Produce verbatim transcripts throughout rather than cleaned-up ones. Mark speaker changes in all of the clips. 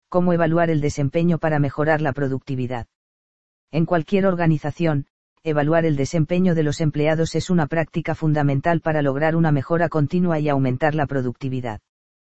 Speaker 1: ¿Cómo evaluar el desempeño para mejorar la productividad? En cualquier organización, evaluar el desempeño de los empleados es una práctica fundamental para lograr una mejora continua y aumentar la productividad.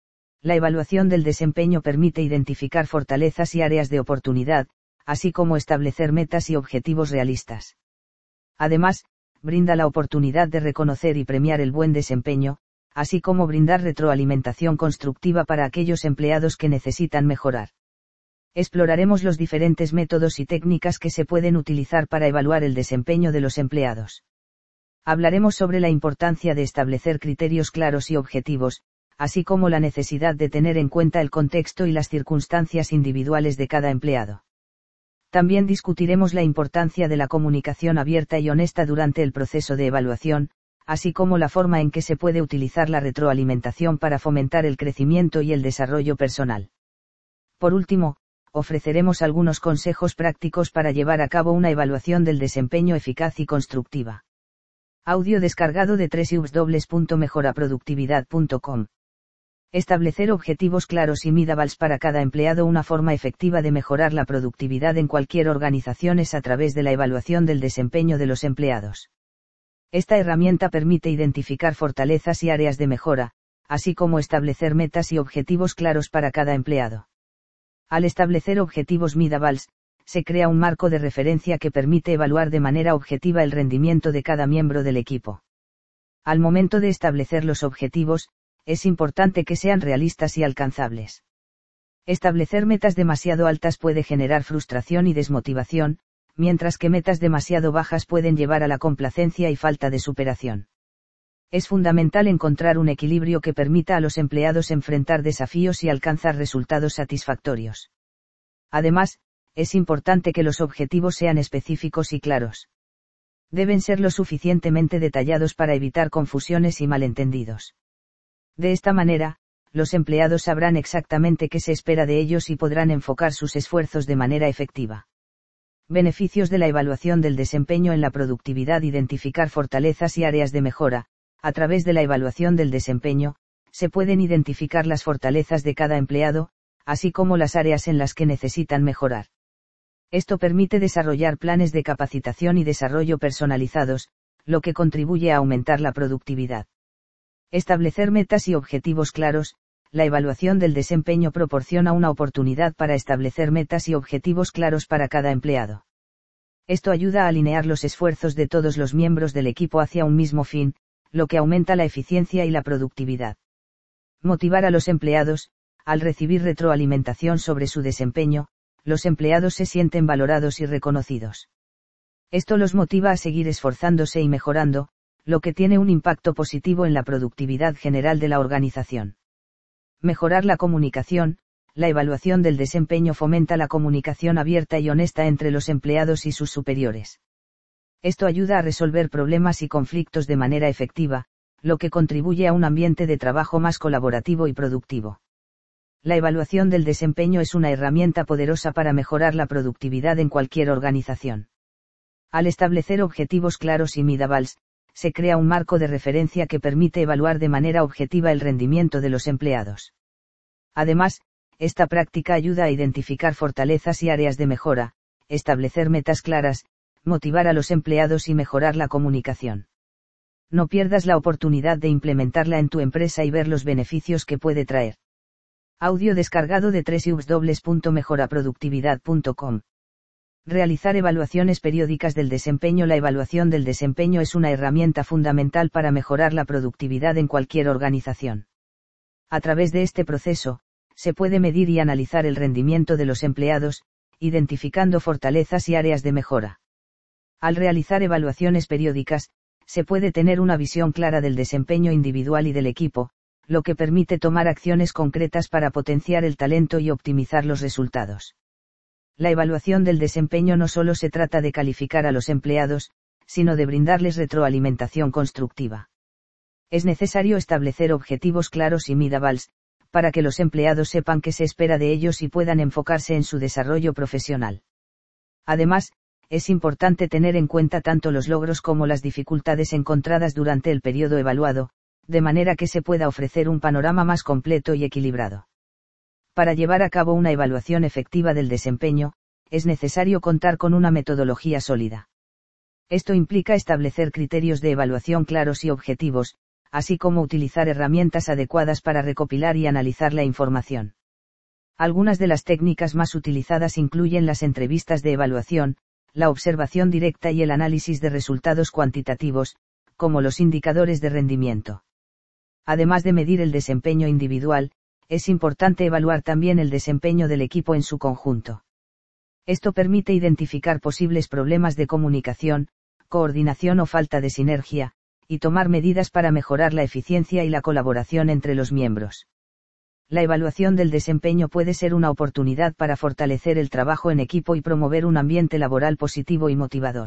Speaker 1: La evaluación del desempeño permite identificar fortalezas y áreas de oportunidad, así como establecer metas y objetivos realistas. Además, brinda la oportunidad de reconocer y premiar el buen desempeño, así como brindar retroalimentación constructiva para aquellos empleados que necesitan mejorar. Exploraremos los diferentes métodos y técnicas que se pueden utilizar para evaluar el desempeño de los empleados. Hablaremos sobre la importancia de establecer criterios claros y objetivos, así como la necesidad de tener en cuenta el contexto y las circunstancias individuales de cada empleado. También discutiremos la importancia de la comunicación abierta y honesta durante el proceso de evaluación, así como la forma en que se puede utilizar la retroalimentación para fomentar el crecimiento y el desarrollo personal. Por último, ofreceremos algunos consejos prácticos para llevar a cabo una evaluación del desempeño eficaz y constructiva. Audio descargado de doble u doble u doble u punto mejora productividad punto com. Establecer objetivos claros y measurable para cada empleado. Una forma efectiva de mejorar la productividad en cualquier organización es a través de la evaluación del desempeño de los empleados. Esta herramienta permite identificar fortalezas y áreas de mejora, así como establecer metas y objetivos claros para cada empleado. Al establecer objetivos measurables, se crea un marco de referencia que permite evaluar de manera objetiva el rendimiento de cada miembro del equipo. Al momento de establecer los objetivos, es importante que sean realistas y alcanzables. Establecer metas demasiado altas puede generar frustración y desmotivación, mientras que metas demasiado bajas pueden llevar a la complacencia y falta de superación. Es fundamental encontrar un equilibrio que permita a los empleados enfrentar desafíos y alcanzar resultados satisfactorios. Además, es importante que los objetivos sean específicos y claros. Deben ser lo suficientemente detallados para evitar confusiones y malentendidos. De esta manera, los empleados sabrán exactamente qué se espera de ellos y podrán enfocar sus esfuerzos de manera efectiva. Beneficios de la evaluación del desempeño en la productividad. Identificar fortalezas y áreas de mejora. A través de la evaluación del desempeño, se pueden identificar las fortalezas de cada empleado, así como las áreas en las que necesitan mejorar. Esto permite desarrollar planes de capacitación y desarrollo personalizados, lo que contribuye a aumentar la productividad. Establecer metas y objetivos claros. La evaluación del desempeño proporciona una oportunidad para establecer metas y objetivos claros para cada empleado. Esto ayuda a alinear los esfuerzos de todos los miembros del equipo hacia un mismo fin, lo que aumenta la eficiencia y la productividad. Motivar a los empleados. Al recibir retroalimentación sobre su desempeño, los empleados se sienten valorados y reconocidos. Esto los motiva a seguir esforzándose y mejorando, lo que tiene un impacto positivo en la productividad general de la organización. Mejorar la comunicación. La evaluación del desempeño fomenta la comunicación abierta y honesta entre los empleados y sus superiores. Esto ayuda a resolver problemas y conflictos de manera efectiva, lo que contribuye a un ambiente de trabajo más colaborativo y productivo. La evaluación del desempeño es una herramienta poderosa para mejorar la productividad en cualquier organización. Al establecer objetivos claros y measurables, se crea un marco de referencia que permite evaluar de manera objetiva el rendimiento de los empleados. Además, esta práctica ayuda a identificar fortalezas y áreas de mejora, establecer metas claras, motivar a los empleados y mejorar la comunicación. No pierdas la oportunidad de implementarla en tu empresa y ver los beneficios que puede traer. Audio descargado de doble u doble u doble u punto mejora productividad punto com. Realizar evaluaciones periódicas del desempeño. La evaluación del desempeño es una herramienta fundamental para mejorar la productividad en cualquier organización. A través de este proceso, se puede medir y analizar el rendimiento de los empleados, identificando fortalezas y áreas de mejora. Al realizar evaluaciones periódicas, se puede tener una visión clara del desempeño individual y del equipo, lo que permite tomar acciones concretas para potenciar el talento y optimizar los resultados. La evaluación del desempeño no solo se trata de calificar a los empleados, sino de brindarles retroalimentación constructiva. Es necesario establecer objetivos claros y measurables, para que los empleados sepan qué se espera de ellos y puedan enfocarse en su desarrollo profesional. Además, es importante tener en cuenta tanto los logros como las dificultades encontradas durante el periodo evaluado, de manera que se pueda ofrecer un panorama más completo y equilibrado. Para llevar a cabo una evaluación efectiva del desempeño, es necesario contar con una metodología sólida. Esto implica establecer criterios de evaluación claros y objetivos, así como utilizar herramientas adecuadas para recopilar y analizar la información. Algunas de las técnicas más utilizadas incluyen las entrevistas de evaluación, la observación directa y el análisis de resultados cuantitativos, como los indicadores de rendimiento. Además de medir el desempeño individual, es importante evaluar también el desempeño del equipo en su conjunto. Esto permite identificar posibles problemas de comunicación, coordinación o falta de sinergia, y tomar medidas para mejorar la eficiencia y la colaboración entre los miembros. La evaluación del desempeño puede ser una oportunidad para fortalecer el trabajo en equipo y promover un ambiente laboral positivo y motivador.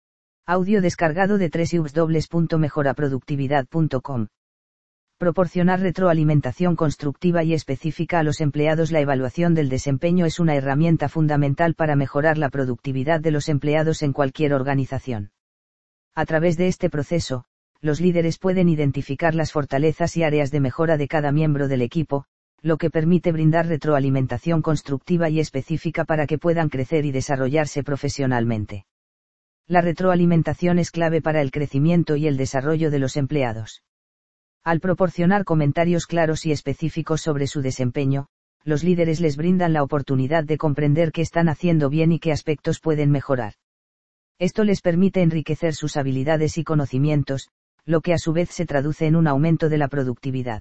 Speaker 1: Audio descargado de doble u doble u doble u punto mejora productividad punto com. Proporcionar retroalimentación constructiva y específica a los empleados. La evaluación del desempeño es una herramienta fundamental para mejorar la productividad de los empleados en cualquier organización. A través de este proceso, los líderes pueden identificar las fortalezas y áreas de mejora de cada miembro del equipo, lo que permite brindar retroalimentación constructiva y específica para que puedan crecer y desarrollarse profesionalmente. La retroalimentación es clave para el crecimiento y el desarrollo de los empleados. Al proporcionar comentarios claros y específicos sobre su desempeño, los líderes les brindan la oportunidad de comprender qué están haciendo bien y qué aspectos pueden mejorar. Esto les permite enriquecer sus habilidades y conocimientos, lo que a su vez se traduce en un aumento de la productividad.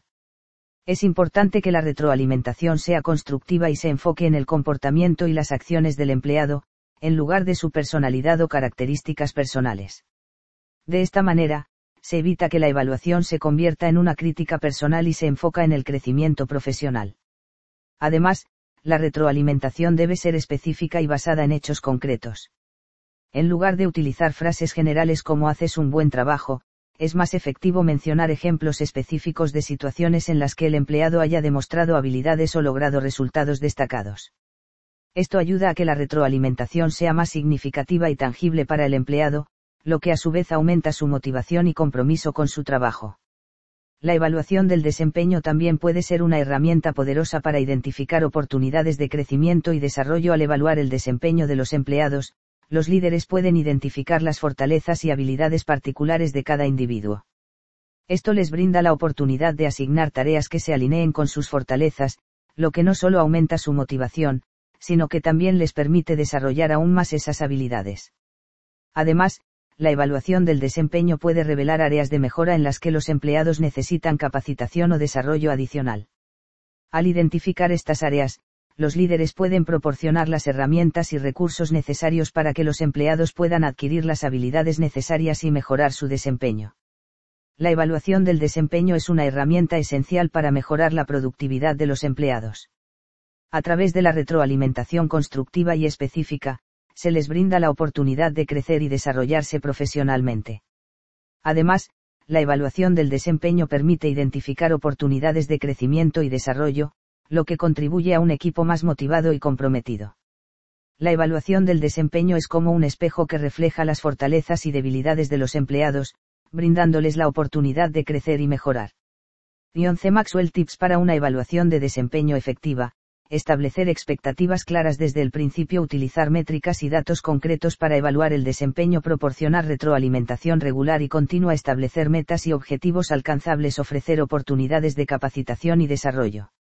Speaker 1: Es importante que la retroalimentación sea constructiva y se enfoque en el comportamiento y las acciones del empleado, en lugar de su personalidad o características personales. De esta manera, se evita que la evaluación se convierta en una crítica personal y se enfoca en el crecimiento profesional. Además, la retroalimentación debe ser específica y basada en hechos concretos. En lugar de utilizar frases generales como "haces un buen trabajo", es más efectivo mencionar ejemplos específicos de situaciones en las que el empleado haya demostrado habilidades o logrado resultados destacados. Esto ayuda a que la retroalimentación sea más significativa y tangible para el empleado, lo que a su vez aumenta su motivación y compromiso con su trabajo. La evaluación del desempeño también puede ser una herramienta poderosa para identificar oportunidades de crecimiento y desarrollo. Al evaluar el desempeño de los empleados, los líderes pueden identificar las fortalezas y habilidades particulares de cada individuo. Esto les brinda la oportunidad de asignar tareas que se alineen con sus fortalezas, lo que no solo aumenta su motivación, sino que también les permite desarrollar aún más esas habilidades. Además, la evaluación del desempeño puede revelar áreas de mejora en las que los empleados necesitan capacitación o desarrollo adicional. Al identificar estas áreas, los líderes pueden proporcionar las herramientas y recursos necesarios para que los empleados puedan adquirir las habilidades necesarias y mejorar su desempeño. La evaluación del desempeño es una herramienta esencial para mejorar la productividad de los empleados. A través de la retroalimentación constructiva y específica, se les brinda la oportunidad de crecer y desarrollarse profesionalmente. Además, la evaluación del desempeño permite identificar oportunidades de crecimiento y desarrollo, lo que contribuye a un equipo más motivado y comprometido. La evaluación del desempeño es como un espejo que refleja las fortalezas y debilidades de los empleados, brindándoles la oportunidad de crecer y mejorar. John C. Maxwell Tips para una evaluación de desempeño efectiva: establecer expectativas claras desde el principio, utilizar métricas y datos concretos para evaluar el desempeño, proporcionar retroalimentación regular y continua, establecer metas y objetivos alcanzables, ofrecer oportunidades de capacitación y desarrollo.